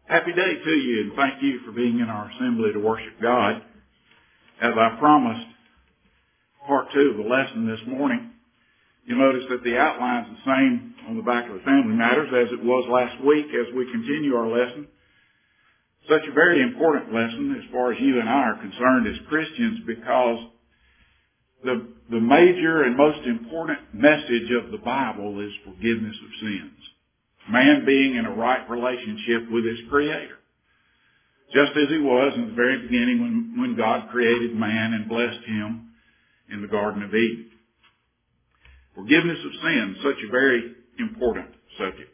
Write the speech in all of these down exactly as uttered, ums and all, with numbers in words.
Happy day to you, and thank you for being in our assembly to worship God. As I promised, part two of the lesson this morning, you'll notice that the outline's the same on the back of the Family Matters as it was last week as we continue our lesson. Such a very important lesson as far as you and I are concerned as Christians, because the, the major and most important message of the Bible is forgiveness of sins. Man being in a right relationship with his Creator. Just as he was in the very beginning when, when God created man and blessed him in the Garden of Eden. Forgiveness of sins, such a very important subject.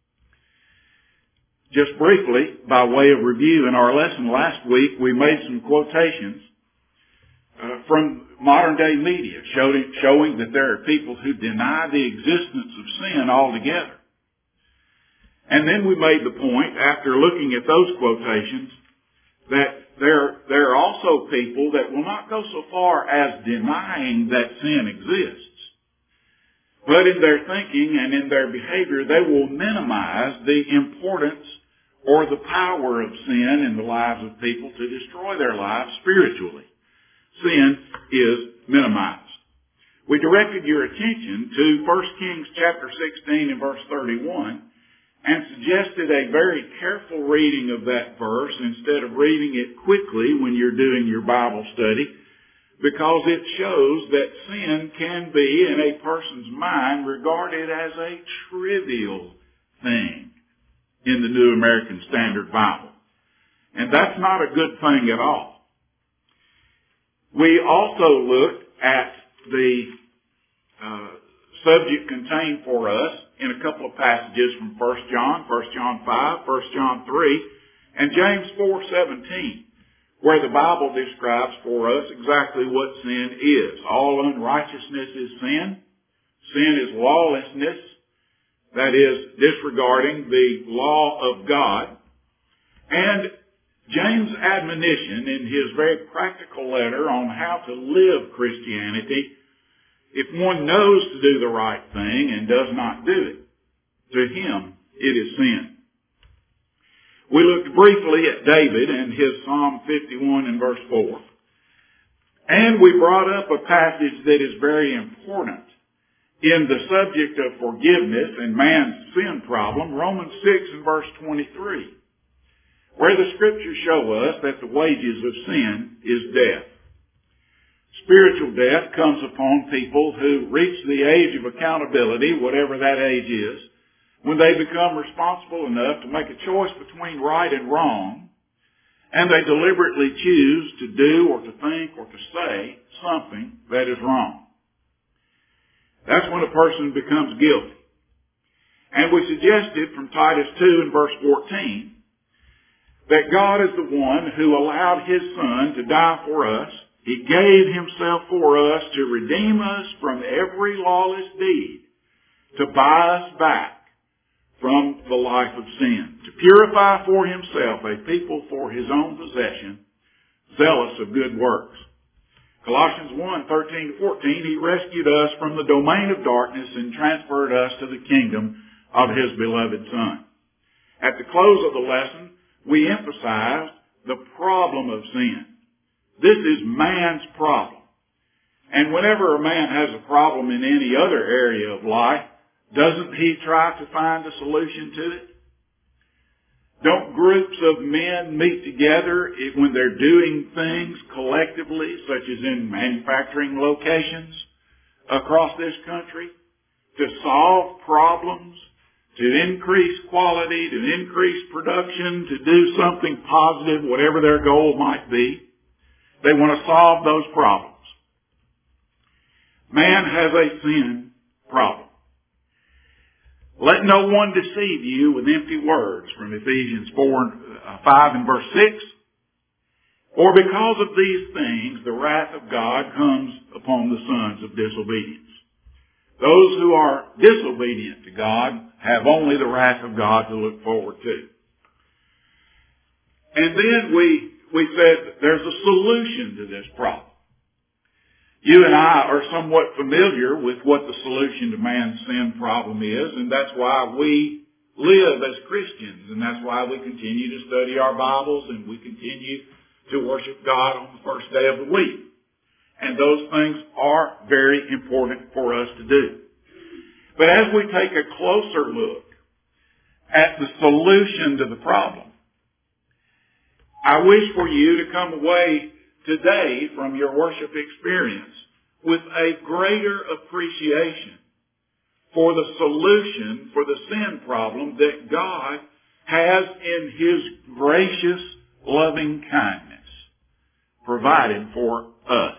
Just briefly, by way of review, in our lesson last week, we made some quotations uh, from modern day media showing, showing that there are people who deny the existence of sin altogether. And then we made the point, after looking at those quotations, that there, there are also people that will not go so far as denying that sin exists. But in their thinking and in their behavior, they will minimize the importance or the power of sin in the lives of people to destroy their lives spiritually. Sin is minimized. We directed your attention to First Kings chapter sixteen and verse thirty-one, and suggested a very careful reading of that verse instead of reading it quickly when you're doing your Bible study, because it shows that sin can be in a person's mind regarded as a trivial thing in the New American Standard Bible. And that's not a good thing at all. We also looked at the uh, subject contained for us in a couple of passages from First John, First John five, First John three, and James four seventeen, where the Bible describes for us exactly what sin is. All unrighteousness is sin. Sin is lawlessness, that is, disregarding the law of God. And James' admonition in his very practical letter on how to live Christianity: if one knows to do the right thing and does not do it, to him it is sin. We looked briefly at David and his Psalm fifty-one and verse four. And we brought up a passage that is very important in the subject of forgiveness and man's sin problem, Romans six and verse twenty-three, where the Scriptures show us that the wages of sin is death. Spiritual death comes upon people who reach the age of accountability, whatever that age is, when they become responsible enough to make a choice between right and wrong, and they deliberately choose to do or to think or to say something that is wrong. That's when a person becomes guilty. And we suggested from Titus two and verse fourteen that God is the one who allowed His Son to die for us. He gave Himself for us to redeem us from every lawless deed, to buy us back from the life of sin, to purify for Himself a people for His own possession, zealous of good works. Colossians one, thirteen to fourteen, He rescued us from the domain of darkness and transferred us to the kingdom of His beloved Son. At the close of the lesson, we emphasized the problem of sin. This is man's problem. And whenever a man has a problem in any other area of life, doesn't he try to find a solution to it? Don't groups of men meet together when they're doing things collectively, such as in manufacturing locations across this country, to solve problems, to increase quality, to increase production, to do something positive, whatever their goal might be? They want to solve those problems. Man has a sin problem. Let no one deceive you with empty words, from Ephesians four, uh, five and verse six. For because of these things, the wrath of God comes upon the sons of disobedience. Those who are disobedient to God have only the wrath of God to look forward to. And then we We said there's a solution to this problem. You and I are somewhat familiar with what the solution to man's sin problem is, and that's why we live as Christians. And that's why we continue to study our Bibles and we continue to worship God on the first day of the week. And those things are very important for us to do. But as we take a closer look at the solution to the problem, I wish for you to come away today from your worship experience with a greater appreciation for the solution for the sin problem that God has in His gracious, loving kindness provided for us.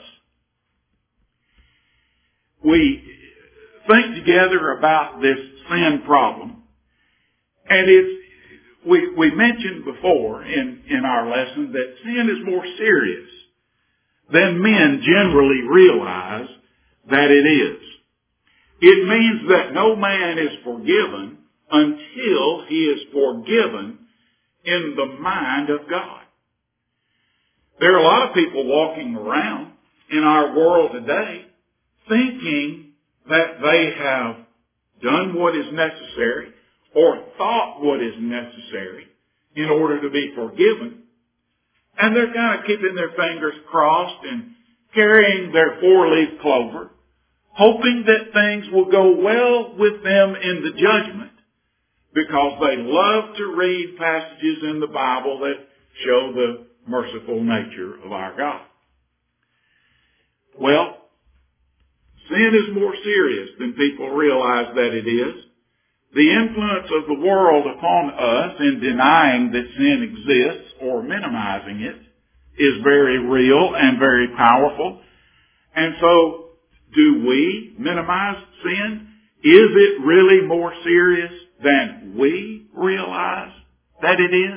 We think together about this sin problem, and it's we, we mentioned before in, in our lesson that sin is more serious than men generally realize that it is. It means that no man is forgiven until he is forgiven in the mind of God. There are a lot of people walking around in our world today thinking that they have done what is necessary or thought what is necessary in order to be forgiven. And they're kind of keeping their fingers crossed and carrying their four-leaf clover, hoping that things will go well with them in the judgment because they love to read passages in the Bible that show the merciful nature of our God. Well, sin is more serious than people realize that it is. The influence of the world upon us in denying that sin exists or minimizing it is very real and very powerful. And so, do we minimize sin? Is it really more serious than we realize that it is?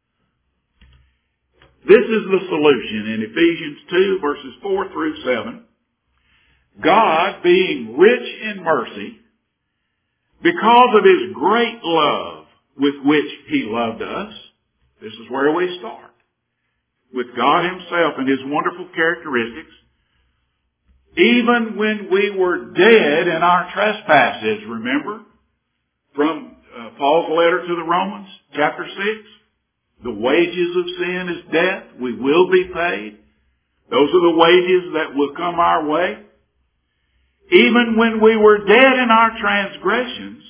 This is the solution in Ephesians two, verses four through seven. God, being rich in mercy, because of His great love with which He loved us, this is where we start, with God Himself and His wonderful characteristics, even when we were dead in our trespasses, remember, from uh, Paul's letter to the Romans, chapter six, the wages of sin is death, we will be paid. Those are the wages that will come our way. Even when we were dead in our transgressions,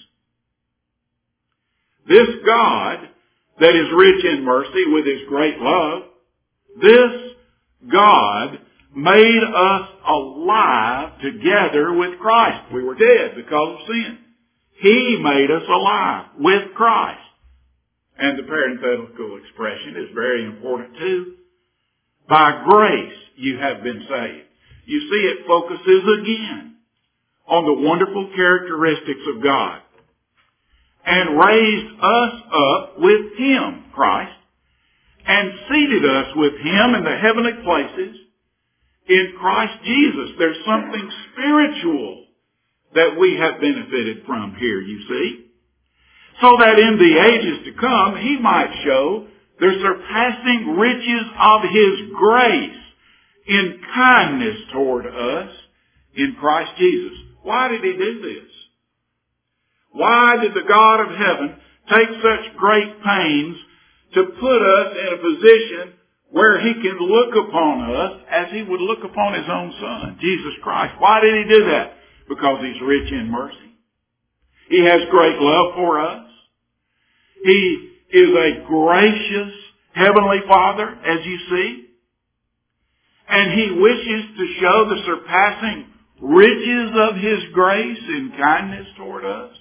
this God that is rich in mercy with His great love, this God made us alive together with Christ. We were dead because of sin. He made us alive with Christ. And the parenthetical expression is very important too. By grace you have been saved. You see, it focuses again on the wonderful characteristics of God, and raised us up with Him, Christ, and seated us with Him in the heavenly places in Christ Jesus. There's something spiritual that we have benefited from here, you see, so that in the ages to come He might show the surpassing riches of His grace in kindness toward us in Christ Jesus. Why did He do this? Why did the God of heaven take such great pains to put us in a position where He can look upon us as He would look upon His own Son, Jesus Christ? Why did He do that? Because He's rich in mercy. He has great love for us. He is a gracious Heavenly Father, as you see. And He wishes to show the surpassing riches of His grace and kindness toward us.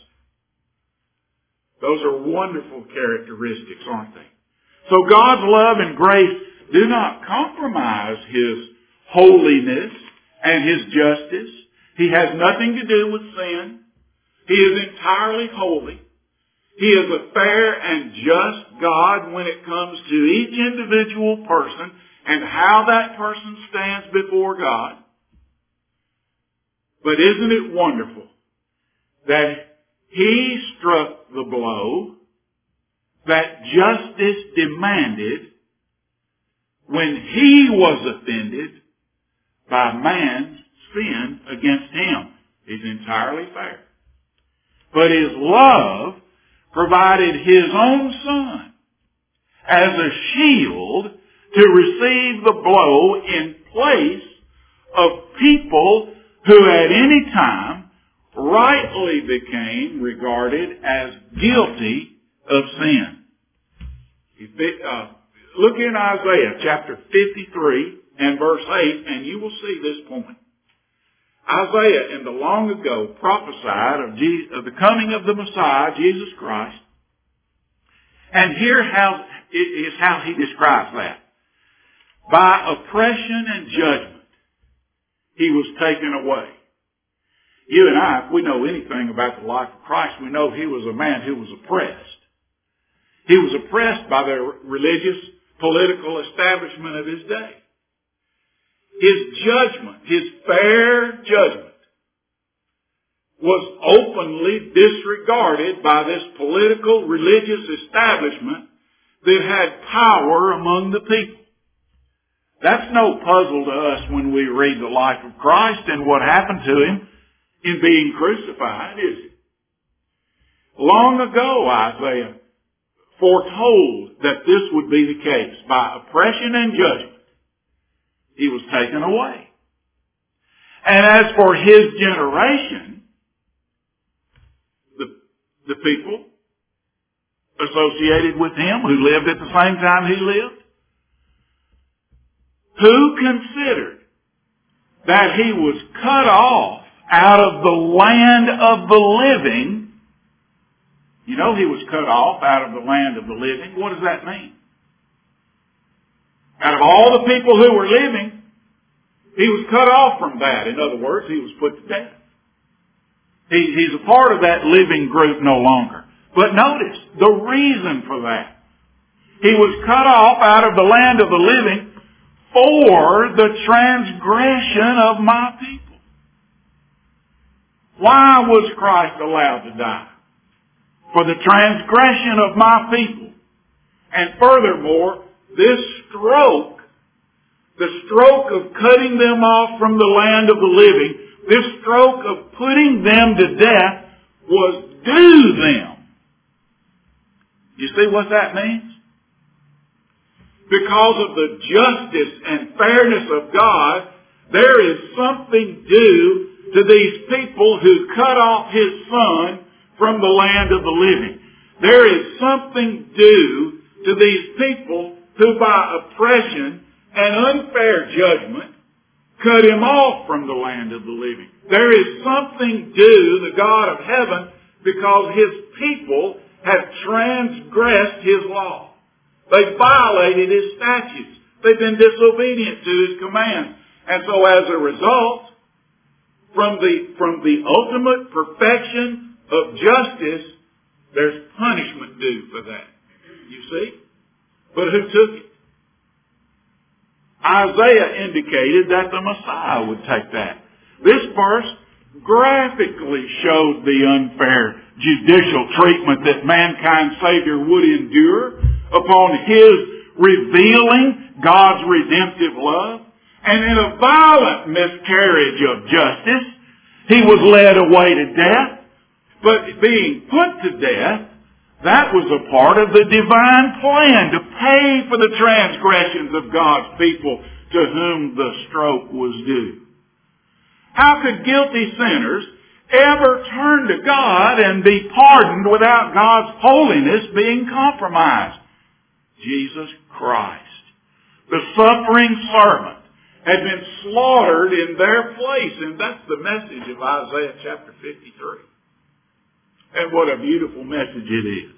Those are wonderful characteristics, aren't they? So God's love and grace do not compromise His holiness and His justice. He has nothing to do with sin. He is entirely holy. He is a fair and just God when it comes to each individual person and how that person stands before God. But isn't it wonderful that He struck the blow that justice demanded when He was offended by man's sin against Him? He's entirely fair. But His love provided His own Son as a shield to receive the blow in place of people who at any time rightly became regarded as guilty of sin. Uh, look in Isaiah chapter fifty-three and verse eight, and you will see this point. Isaiah, in the long ago, prophesied of, Jesus, of the coming of the Messiah, Jesus Christ. And here how, is how he describes that. By oppression and judgment, he was taken away. You and I, if we know anything about the life of Christ, we know he was a man who was oppressed. He was oppressed by the religious, political establishment of his day. His judgment, his fair judgment, was openly disregarded by this political, religious establishment that had power among the people. That's no puzzle to us when we read the life of Christ and what happened to him in being crucified, is it? Long ago, Isaiah foretold that this would be the case. By oppression and judgment, he was taken away. And as for his generation, the, the people associated with him who lived at the same time he lived, who considered that he was cut off out of the land of the living. You know, he was cut off out of the land of the living. What does that mean? Out of all the people who were living, he was cut off from that. In other words, he was put to death. He, he's a part of that living group no longer. But notice the reason for that. He was cut off out of the land of the living for the transgression of my people. Why was Christ allowed to die? For the transgression of my people. And furthermore, this stroke, the stroke of cutting them off from the land of the living, this stroke of putting them to death was due them. You see what that means? Because of the justice and fairness of God, there is something due to these people who cut off His Son from the land of the living. There is something due to these people who by oppression and unfair judgment cut Him off from the land of the living. There is something due the God of heaven because His people have transgressed His law. They've violated His statutes. They've been disobedient to His commands. And so as a result, from the, from the ultimate perfection of justice, there's punishment due for that. You see? But who took it? Isaiah indicated that the Messiah would take that. This verse graphically showed the unfair judicial treatment that mankind's Savior would endure upon His revealing God's redemptive love. And in a violent miscarriage of justice, He was led away to death. But being put to death, that was a part of the divine plan to pay for the transgressions of God's people to whom the stroke was due. How could guilty sinners ever turn to God and be pardoned without God's holiness being compromised? Jesus Christ, the suffering servant, had been slaughtered in their place. And that's the message of Isaiah chapter fifty-three. And what a beautiful message it is.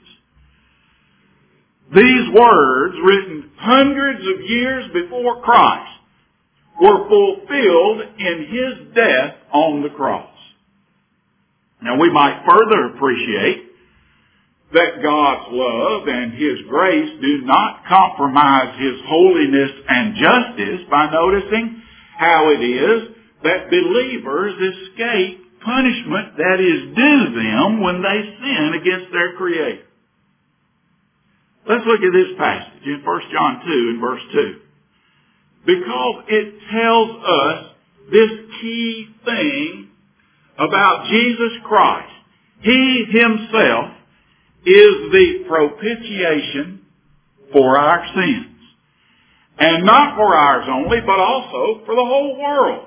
These words, written hundreds of years before Christ, were fulfilled in His death on the cross. Now we might further appreciate that God's love and His grace do not compromise His holiness and justice by noticing how it is that believers escape punishment that is due them when they sin against their Creator. Let's look at this passage in First John two and verse two. Because it tells us this key thing about Jesus Christ. He Himself is the propitiation for our sins. And not for ours only, but also for the whole world.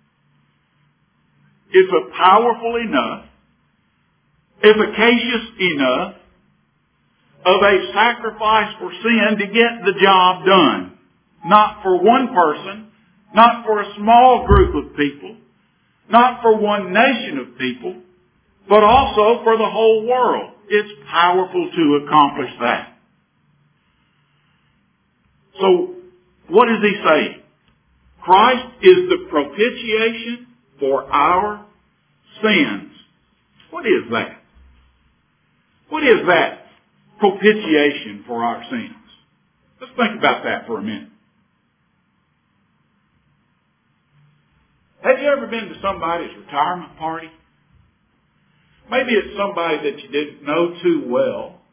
It's a powerful enough, efficacious enough of a sacrifice for sin to get the job done. Not for one person, not for a small group of people, not for one nation of people, but also for the whole world. It's powerful to accomplish that. So, what is he saying? Christ is the propitiation for our sins. What is that? What is that propitiation for our sins? Let's think about that for a minute. Have you ever been to somebody's retirement party? Maybe it's somebody that you didn't know too well.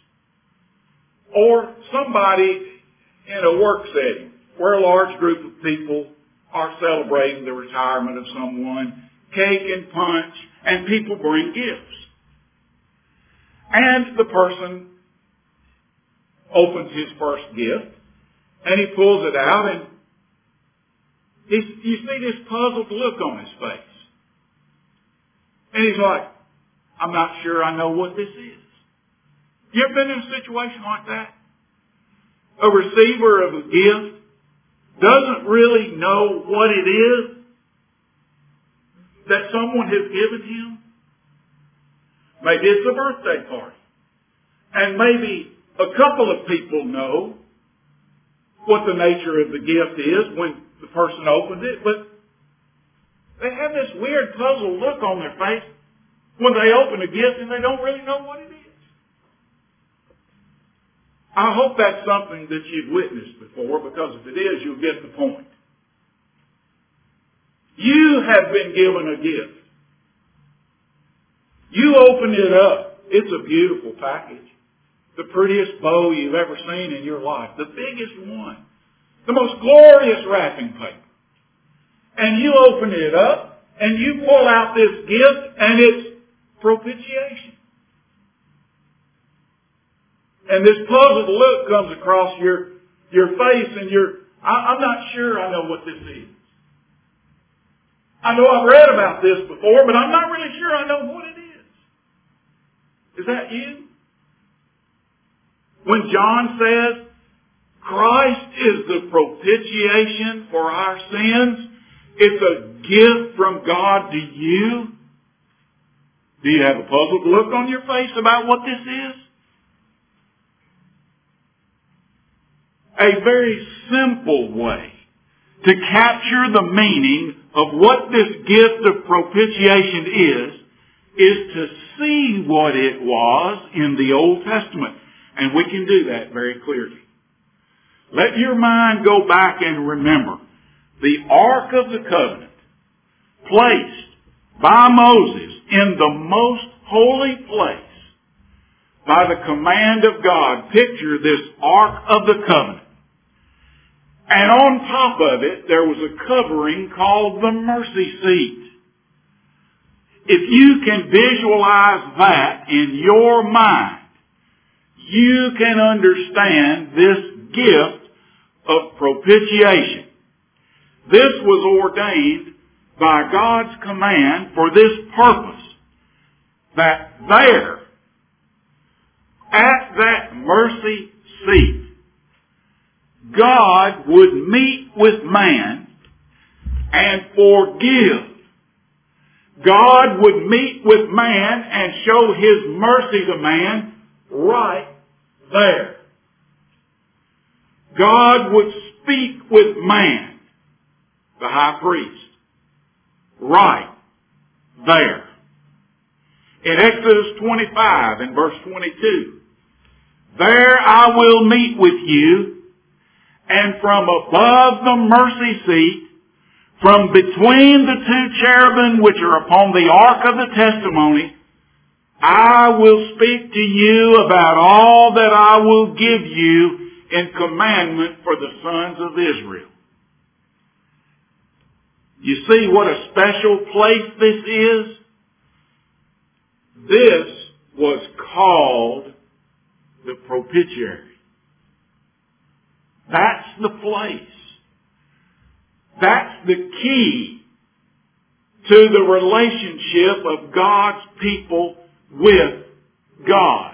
Or somebody in a work setting where a large group of people are celebrating the retirement of someone, cake and punch, and people bring gifts. And the person opens his first gift, and he pulls it out, and he's, you see this puzzled look on his face. And he's like, I'm not sure I know what this is. You ever been in a situation like that? A receiver of a gift doesn't really know what it is that someone has given him. Maybe it's a birthday party. And maybe a couple of people know what the nature of the gift is when the person opens it, but they have this weird puzzled look on their face when they open a gift and they don't really know what it is. I hope that's something that you've witnessed before, because if it is, you'll get the point. You have been given a gift. You open it up. It's a beautiful package. The prettiest bow you've ever seen in your life. The biggest one. The most glorious wrapping paper. And you open it up, and you pull out this gift, and it's propitiation. And this puzzled look comes across your, your face, and you're, I, I'm not sure I know what this is. I know I've read about this before, but I'm not really sure I know what it is. Is that you? When John says, Christ is the propitiation for our sins, it's a gift from God to you. Do you have a puzzled look on your face about what this is? A very simple way to capture the meaning of what this gift of propitiation is, is to see what it was in the Old Testament. And we can do that very clearly. Let your mind go back and remember the Ark of the Covenant placed by Moses in the most holy place by the command of God. Picture this Ark of the Covenant. And on top of it, there was a covering called the mercy seat. If you can visualize that in your mind, you can understand this gift of propitiation. This was ordained by God's command for this purpose, that there, at that mercy seat, God would meet with man and forgive. God would meet with man and show His mercy to man right there. God would speak with man, the high priest, right there. In Exodus twenty-five and verse twenty-two, there I will meet with you, and from above the mercy seat, from between the two cherubim which are upon the ark of the testimony, I will speak to you about all that I will give you in commandment for the sons of Israel. You see what a special place this is? This was called the propitiatory. That's the place. That's the key to the relationship of God's people with God.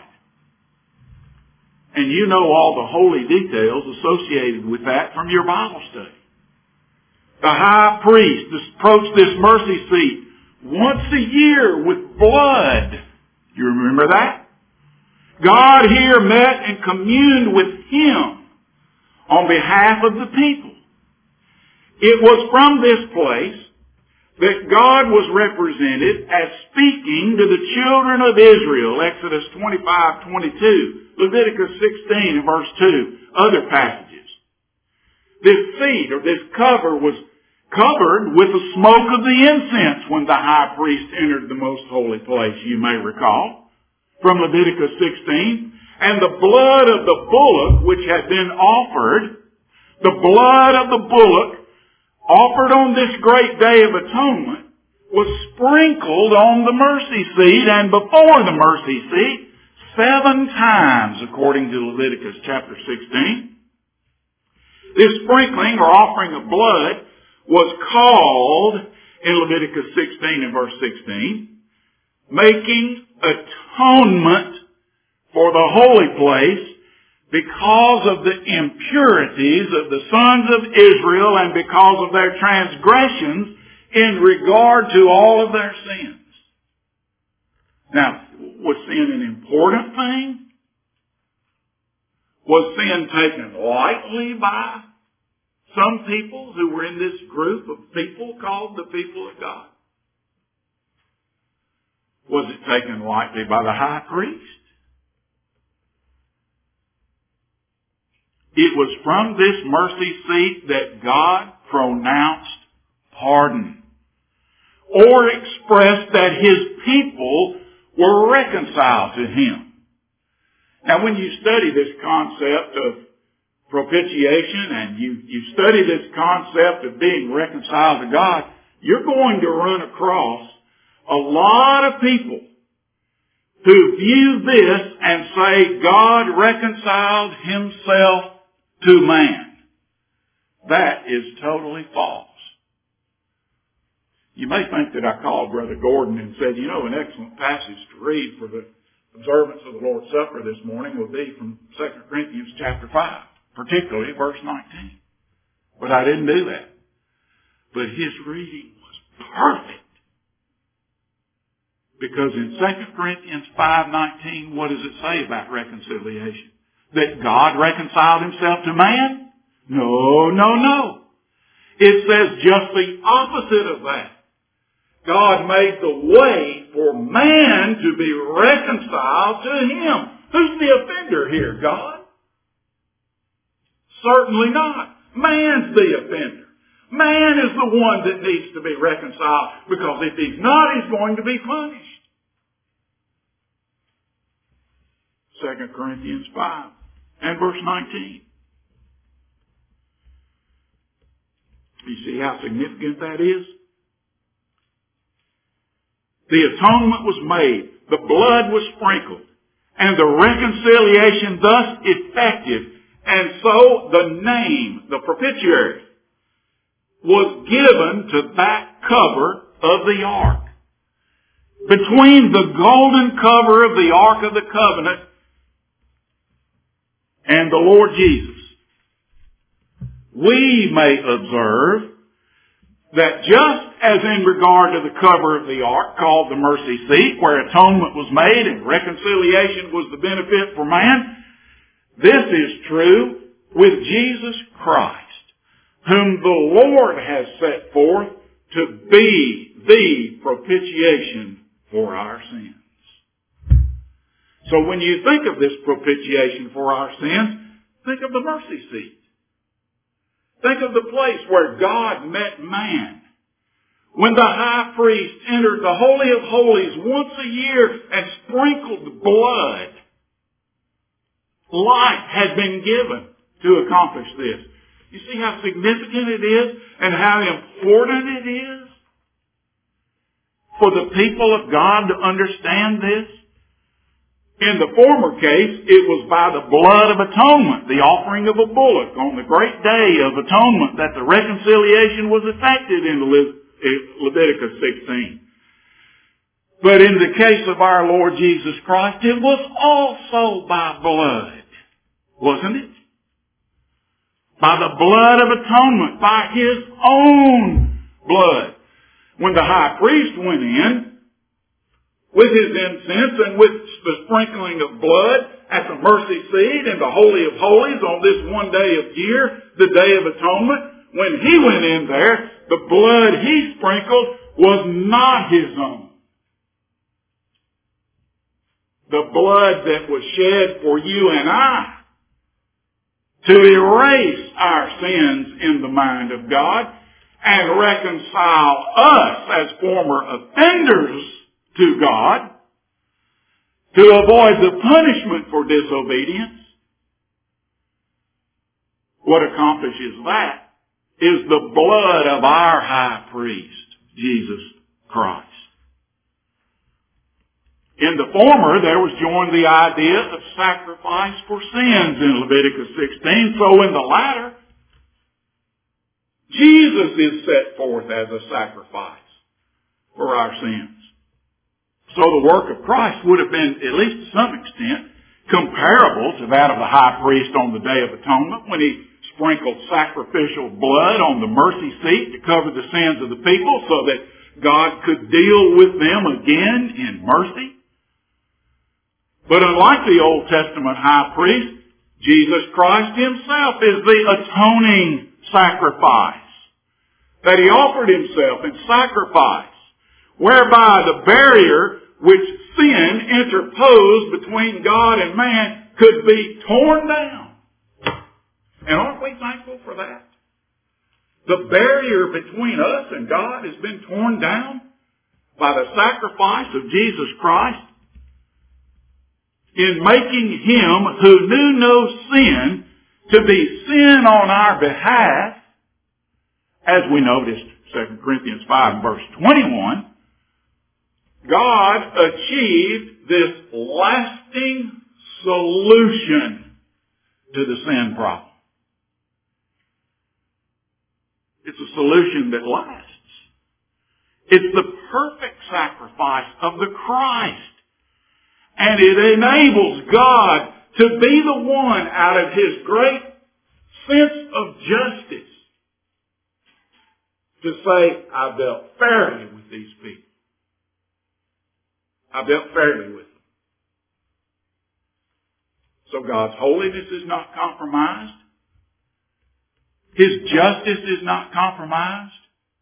And you know all the holy details associated with that from your Bible study. The high priest approached this mercy seat once a year with blood. You remember that? God here met and communed with him on behalf of the people. It was from this place that God was represented as speaking to the children of Israel, Exodus twenty-five twenty-two, Leviticus sixteen and verse two, other passages. This seat or this cover was covered with the smoke of the incense when the high priest entered the most holy place, you may recall, from Leviticus sixteen. And the blood of the bullock which had been offered, the blood of the bullock offered on this great day of atonement, was sprinkled on the mercy seat and before the mercy seat seven times, according to Leviticus chapter sixteen. This sprinkling or offering of blood was called in Leviticus sixteen and verse sixteen, making atonement for the holy place because of the impurities of the sons of Israel and because of their transgressions in regard to all of their sins. Now, was sin an important thing? Was sin taken lightly by some people who were in this group of people called the people of God? Was it taken lightly by the high priest? It was from this mercy seat that God pronounced pardon or expressed that his people were reconciled to him. Now when you study this concept of propitiation and you, you study this concept of being reconciled to God, you're going to run across a lot of people who view this and say God reconciled himself to man. That is totally false. You may think that I called Brother Gordon and said, you know, an excellent passage to read for the observance of the Lord's Supper this morning will be from Second Corinthians chapter five, particularly verse nineteen. But I didn't do that. But his reading was perfect. Because in Second Corinthians five nineteen, what does it say about reconciliation? That God reconciled himself to man? No, no, no. It says just the opposite of that. God made the way for man to be reconciled to him. Who's the offender here, God? Certainly not. Man's the offender. Man is the one that needs to be reconciled, because if he's not, he's going to be punished. Second Corinthians five and verse nineteen. You see how significant that is? The atonement was made, the blood was sprinkled, and the reconciliation thus effective. And so the name, the propitiatory, was given to that cover of the ark. Between the golden cover of the Ark of the Covenant and the Lord Jesus, we may observe that just as in regard to the cover of the ark called the mercy seat, where atonement was made and reconciliation was the benefit for man, this is true with Jesus Christ, whom the Lord has set forth to be the propitiation for our sins. So when you think of this propitiation for our sins, think of the mercy seat. Think of the place where God met man. When the high priest entered the Holy of Holies once a year and sprinkled blood, life had been given to accomplish this. You see how significant it is and how important it is for the people of God to understand this? In the former case, it was by the blood of atonement, the offering of a bullock on the great day of atonement, that the reconciliation was effected in Le- Leviticus sixteen. But in the case of our Lord Jesus Christ, it was also by blood, wasn't it? By the blood of atonement, by His own blood. When the high priest went in, with his incense and with the sprinkling of blood at the mercy seat and the Holy of Holies on this one day of year, the Day of Atonement, when he went in there, the blood he sprinkled was not his own. The blood that was shed for you and I to erase our sins in the mind of God and reconcile us as former offenders to God, to avoid the punishment for disobedience. What accomplishes that is the blood of our high priest, Jesus Christ. In the former, there was joined the idea of sacrifice for sins in Leviticus sixteen. So in the latter, Jesus is set forth as a sacrifice for our sins. So the work of Christ would have been, at least to some extent, comparable to that of the high priest on the Day of Atonement when he sprinkled sacrificial blood on the mercy seat to cover the sins of the people so that God could deal with them again in mercy. But unlike the Old Testament high priest, Jesus Christ himself is the atoning sacrifice. That he offered himself in sacrifice, whereby the barrier which sin interposed between God and man could be torn down. And aren't we thankful for that? The barrier between us and God has been torn down by the sacrifice of Jesus Christ in making him who knew no sin to be sin on our behalf, as we noticed Second Corinthians five verse twenty-one. God achieved this lasting solution to the sin problem. It's a solution that lasts. It's the perfect sacrifice of the Christ. And it enables God to be the one out of His great sense of justice to say, I dealt fairly with these people. I dealt fairly with them. So God's holiness is not compromised. His justice is not compromised.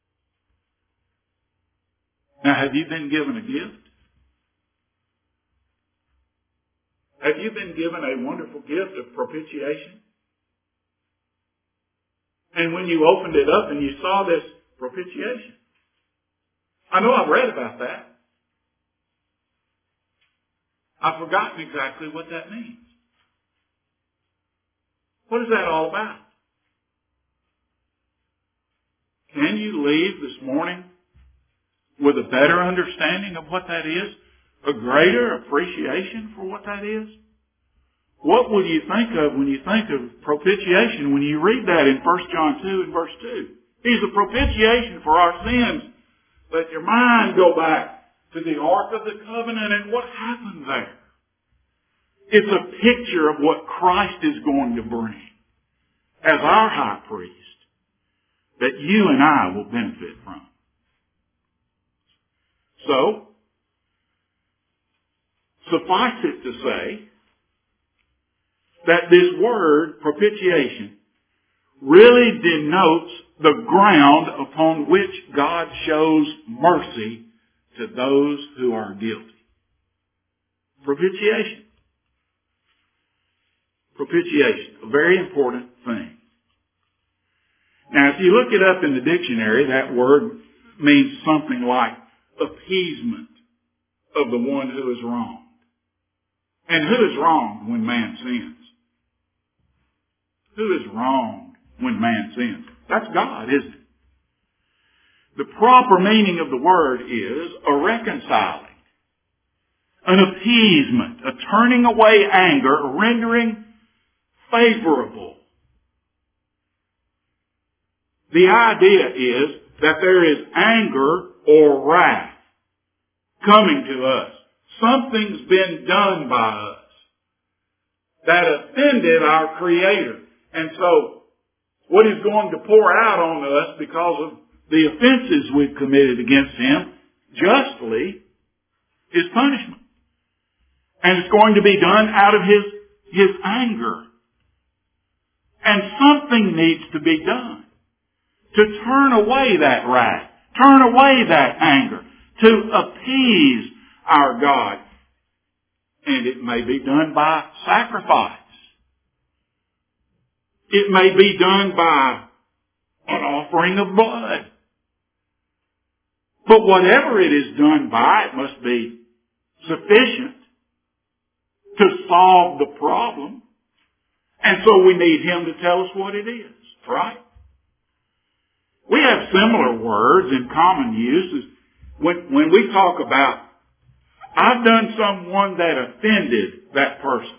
Now, have you been given a gift? Have you been given a wonderful gift of propitiation? And when you opened it up and you saw this propitiation, I know I've read about that. I've forgotten exactly what that means. What is that all about? Can you leave this morning with a better understanding of what that is? A greater appreciation for what that is? What will you think of when you think of propitiation when you read that in First John two and verse two? He's a propitiation for our sins. Let your mind go back to the Ark of the Covenant and what happened there. It's a picture of what Christ is going to bring as our high priest that you and I will benefit from. So, suffice it to say that this word, propitiation, really denotes the ground upon which God shows mercy to those who are guilty. Propitiation. Propitiation, a very important thing. Now, if you look it up in the dictionary, that word means something like appeasement of the one who is wronged. And who is wronged when man sins? Who is wronged when man sins? That's God, isn't it? The proper meaning of the word is a reconciling, an appeasement, a turning away anger, a rendering favorable. The idea is that there is anger or wrath coming to us. Something's been done by us that offended our Creator. And so, what He's going to pour out on us because of the offenses we've committed against Him, justly, is punishment. And it's going to be done out of His, His anger. And something needs to be done to turn away that wrath, turn away that anger, to appease our God. And it may be done by sacrifice. It may be done by an offering of blood. But whatever it is done by, it must be sufficient to solve the problem. And so we need Him to tell us what it is, right? We have similar words in common use. When, when we talk about, I've done someone that offended that person.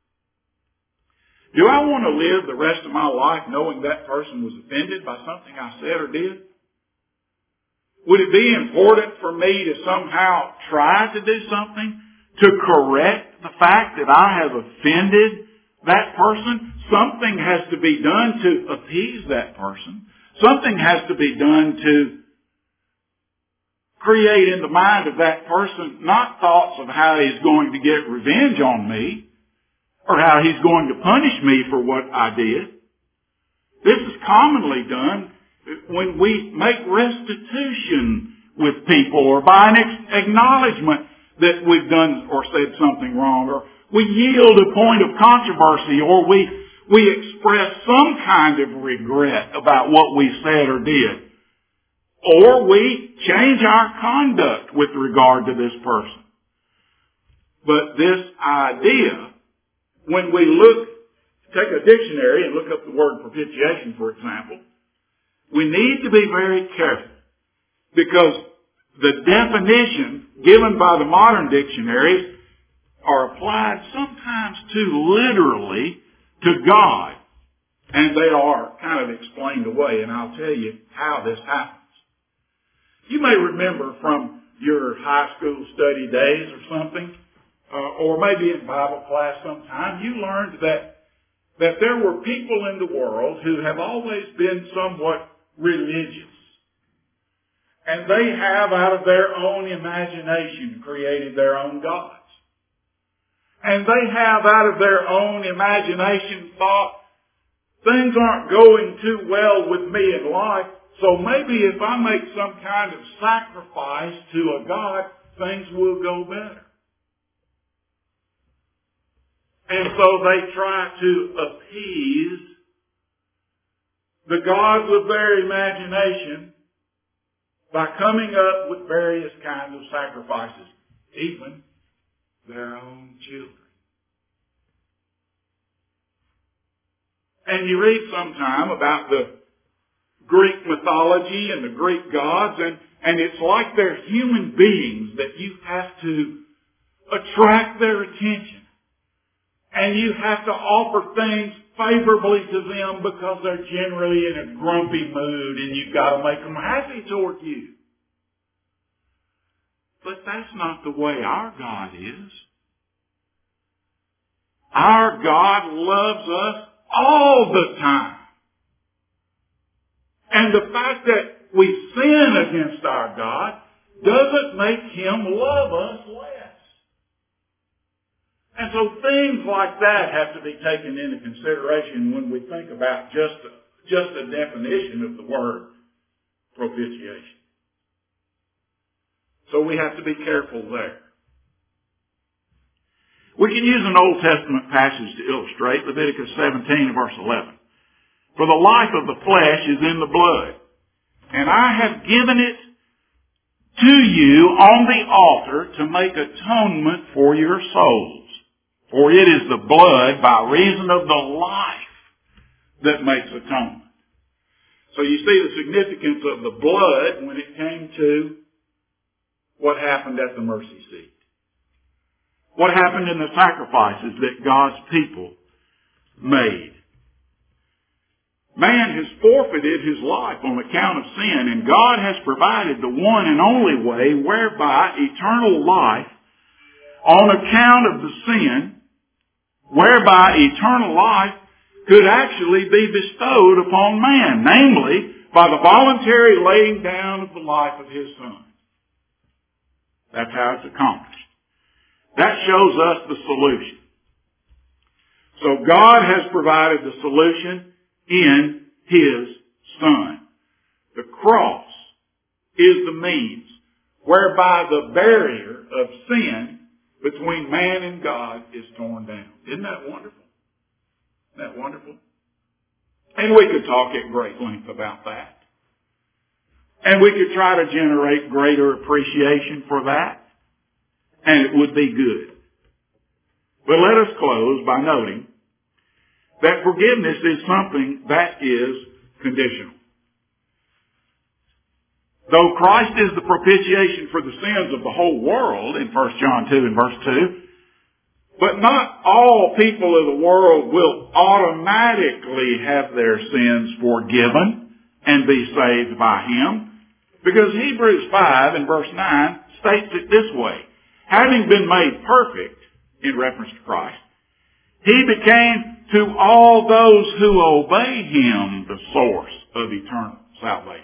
Do I want to live the rest of my life knowing that person was offended by something I said or did? Would it be important for me to somehow try to do something to correct the fact that I have offended that person? Something has to be done to appease that person. Something has to be done to create in the mind of that person not thoughts of how he's going to get revenge on me or how he's going to punish me for what I did. This is commonly done when we make restitution with people or by an acknowledgement that we've done or said something wrong, or we yield a point of controversy, or we we express some kind of regret about what we said or did. Or we change our conduct with regard to this person. But this idea, when we look, take a dictionary and look up the word propitiation, for example, we need to be very careful because the definition given by the modern dictionaries are applied sometimes too literally to God. And they are kind of explained away, and I'll tell you how this happens. You may remember from your high school study days or something, uh, or maybe in Bible class sometime, you learned that that there were people in the world who have always been somewhat religious. And they have, out of their own imagination, created their own gods. And they have, out of their own imagination, thought, things aren't going too well with me in life, so maybe if I make some kind of sacrifice to a God, things will go better. And so they try to appease the gods of their imagination by coming up with various kinds of sacrifices, even their own children. And you read sometime about the Greek mythology and the Greek gods, and, and it's like they're human beings that you have to attract their attention. And you have to offer things favorably to them because they're generally in a grumpy mood and you've got to make them happy toward you. But that's not the way our God is. Our God loves us all the time. And the fact that we sin against our God doesn't make Him love us less. And so things like that have to be taken into consideration when we think about just a, just a definition of the word propitiation. So we have to be careful there. We can use an Old Testament passage to illustrate Leviticus seventeen, verse eleven. For the life of the flesh is in the blood, and I have given it to you on the altar to make atonement for your souls. For it is the blood by reason of the life that makes atonement. So you see the significance of the blood when it came to what happened at the mercy seat. What happened in the sacrifices that God's people made? Man has forfeited his life on account of sin, and God has provided the one and only way whereby eternal life, on account of the sin, whereby eternal life could actually be bestowed upon man, namely by the voluntary laying down of the life of his Son. That's how it's accomplished. That shows us the solution. So God has provided the solution in His Son. The cross is the means whereby the barrier of sin between man and God is torn down. Isn't that wonderful? Isn't that wonderful? And we could talk at great length about that. And we could try to generate greater appreciation for that. And it would be good. But let us close by noting that forgiveness is something that is conditional. Though Christ is the propitiation for the sins of the whole world in First John two and verse two, but not all people of the world will automatically have their sins forgiven and be saved by Him, because Hebrews five and verse nine states it this way: having been made perfect, in reference to Christ, He became to all those who obey Him the source of eternal salvation.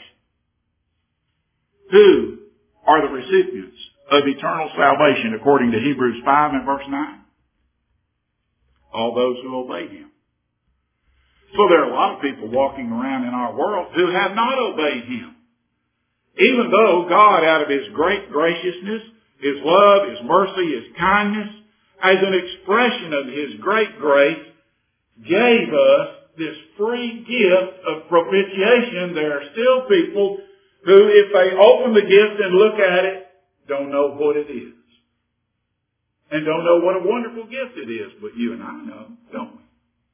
Who are the recipients of eternal salvation according to Hebrews five and verse nine? All those who obey Him. So there are a lot of people walking around in our world who have not obeyed Him. Even though God, out of His great graciousness, His love, His mercy, His kindness, as an expression of His great grace, gave us this free gift of propitiation, there are still people who, if they open the gift and look at it, don't know what it is. And don't know what a wonderful gift it is. But you and I know, don't we?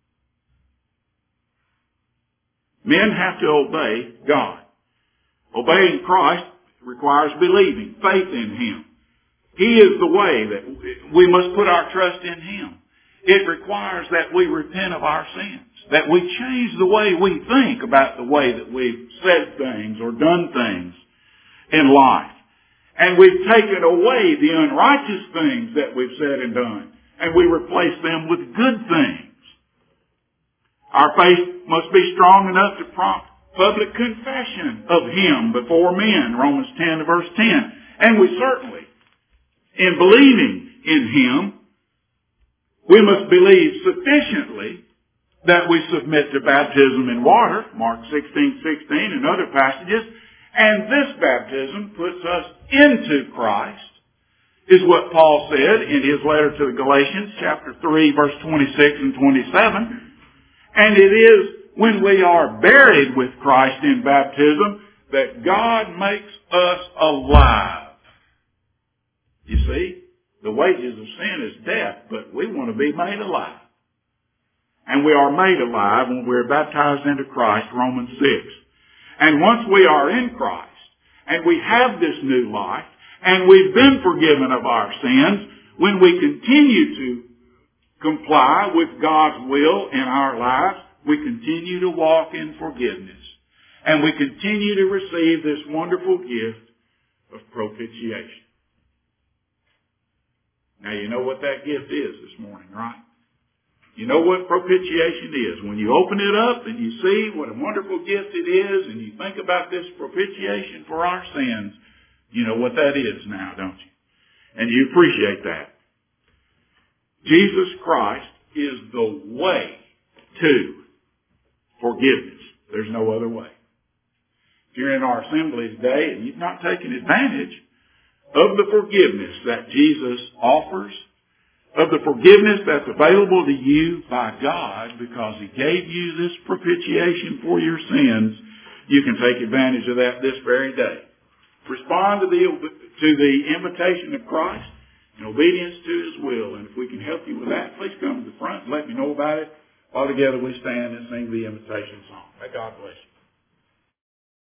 Men have to obey God. Obeying Christ requires believing, faith in Him. He is the way that we must put our trust in Him. It requires that we repent of our sins, that we change the way we think about the way that we've said things or done things in life. And we've taken away the unrighteous things that we've said and done, and we replace them with good things. Our faith must be strong enough to prompt public confession of Him before men, Romans ten verse ten. And we certainly, in believing in Him, we must believe sufficiently that we submit to baptism in water, Mark sixteen sixteen and other passages, and this baptism puts us into Christ, is what Paul said in his letter to the Galatians, chapter three, verse twenty-six and twenty-seven. And it is when we are buried with Christ in baptism that God makes us alive. You see, the wages of sin is death, but we want to be made alive. And we are made alive when we're baptized into Christ, Romans six. And once we are in Christ, and we have this new life, and we've been forgiven of our sins, when we continue to comply with God's will in our lives, we continue to walk in forgiveness. And we continue to receive this wonderful gift of propitiation. Now you know what that gift is this morning, right? You know what propitiation is. When you open it up and you see what a wonderful gift it is, and you think about this propitiation for our sins, you know what that is now, don't you? And you appreciate that. Jesus Christ is the way to forgiveness. There's no other way. If you're in our assembly today and you've not taken advantage of the forgiveness that Jesus offers, of the forgiveness that's available to you by God because He gave you this propitiation for your sins, you can take advantage of that this very day. Respond to the, to the invitation of Christ in obedience to His will. And if we can help you with that, please come to the front and let me know about it. All together we stand and sing the invitation song. May God bless you.